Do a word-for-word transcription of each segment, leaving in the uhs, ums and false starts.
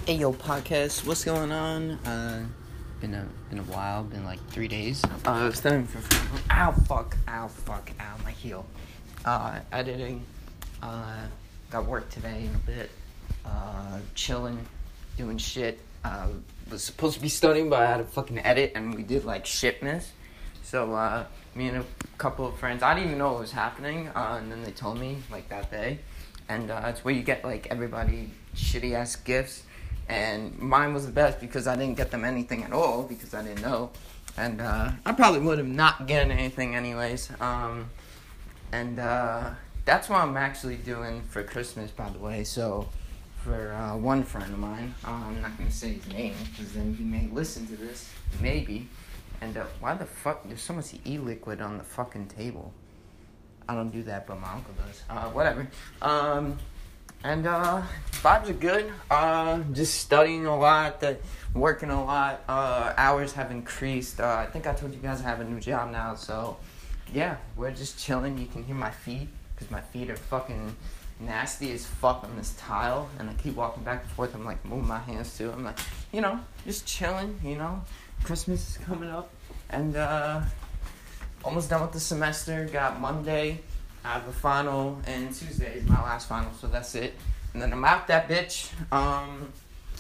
Hey yo, podcast, what's going on? Uh, been a been a while, been like three days. Uh, studying for ow fuck, ow fuck, ow my heel. Uh, editing. Uh, got work today in a bit. Uh, chilling, doing shit. Uh, was supposed to be studying, but I had to fucking edit, and we did like shit miss. So uh, me and a couple of friends, I didn't even know what was happening, uh, and then they told me like that day, and uh, it's where you get like everybody shitty ass gifts. And mine was the best because I didn't get them anything at all because I didn't know. And uh, I probably would have not gotten anything anyways. Um, and uh, that's what I'm actually doing for Christmas, by the way. So for uh, one friend of mine, uh, I'm not going to say his name because then he may listen to this. Maybe. And uh, why the fuck? There's so much e-liquid on the fucking table. I don't do that, but my uncle does. Uh, whatever. Um... And, uh, vibes are good. Uh, just studying a lot, uh, working a lot. Uh, hours have increased. Uh, I think I told you guys I have a new job now, so, yeah, we're just chilling. You can hear my feet, because my feet are fucking nasty as fuck on this tile, and I keep walking back and forth. I'm, like, moving my hands, too. I'm, like, you know, just chilling, you know. Christmas is coming up, and, uh, almost done with the semester. Got Monday. I have a final, and Tuesday is my last final, so that's it. And then I'm out that bitch. Um,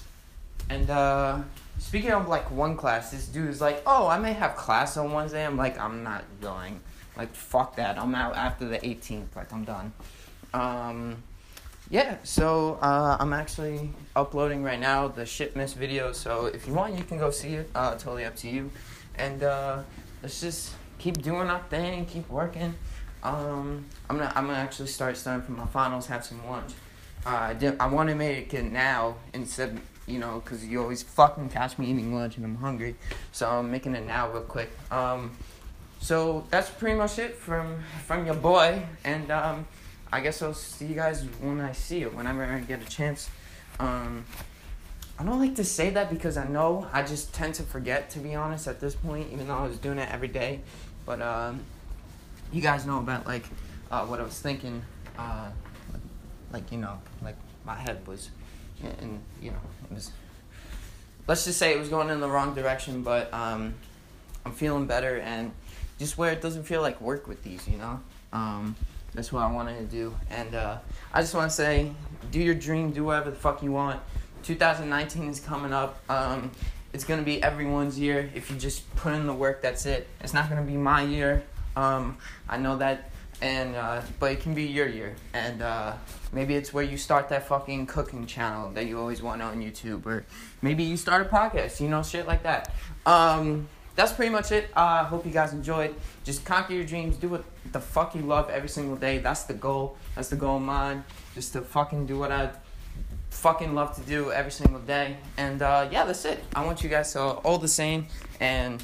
and, uh, speaking of, like, one class, this dude is like, oh, I may have class on Wednesday. I'm like, I'm not going. Like, fuck that. I'm out after the eighteenth. Like, I'm done. Um, yeah, so, uh, I'm actually uploading right now the shit miss video, so if you want, you can go see it. Uh, totally up to you. And, uh, let's just keep doing our thing, keep working. Um, I'm gonna I'm gonna actually start studying for my finals. Have some lunch. Uh, I did, I want to make it now instead, you know, because you always fucking catch me eating lunch and I'm hungry. So I'm making it now real quick. Um, so that's pretty much it from from your boy. And um, I guess I'll see you guys when I see you, whenever I get a chance. Um, I don't like to say that because I know I just tend to forget, to be honest, at this point, even though I was doing it every day. But um. You guys know about, like, uh, what I was thinking, uh, like, you know, like, my head was, and, you know, it was, let's just say it was going in the wrong direction, but, um, I'm feeling better, and just where it doesn't feel like work with these, you know, um, that's what I wanted to do, and, uh, I just want to say, do your dream, do whatever the fuck you want. two thousand nineteen is coming up. um, it's gonna be everyone's year. If you just put in the work, that's it. It's not gonna be my year. Um, I know that, and, uh, but it can be your year, and, uh, maybe it's where you start that fucking cooking channel that you always want on YouTube, or maybe you start a podcast, you know, shit like that. Um, that's pretty much it. I uh, hope you guys enjoyed. Just conquer your dreams, do what the fuck you love every single day. That's the goal. That's the goal of mine, just to fucking do what I fucking love to do every single day, and, uh, yeah, that's it. I want you guys to all the same, and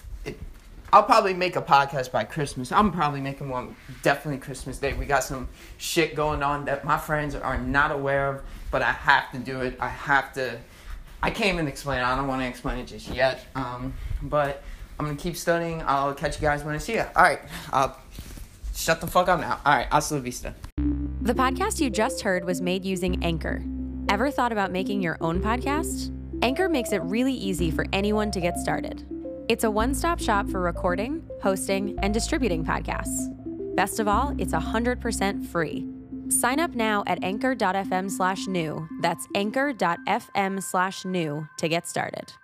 I'll probably make a podcast by Christmas. I'm probably making one definitely Christmas Day. We got some shit going on that my friends are not aware of, but I have to do it. I have to. I can't even explain it. I don't want to explain it just yet. Um, but I'm going to keep studying. I'll catch you guys when I see you. All right. I'll shut the fuck up now. All right. Hasta la vista. The podcast you just heard was made using Anchor. Ever thought about making your own podcast? Anchor makes it really easy for anyone to get started. It's a one-stop shop for recording, hosting, and distributing podcasts. Best of all, it's one hundred percent free. Sign up now at anchor.fm slash new. That's anchor.fm slash new to get started.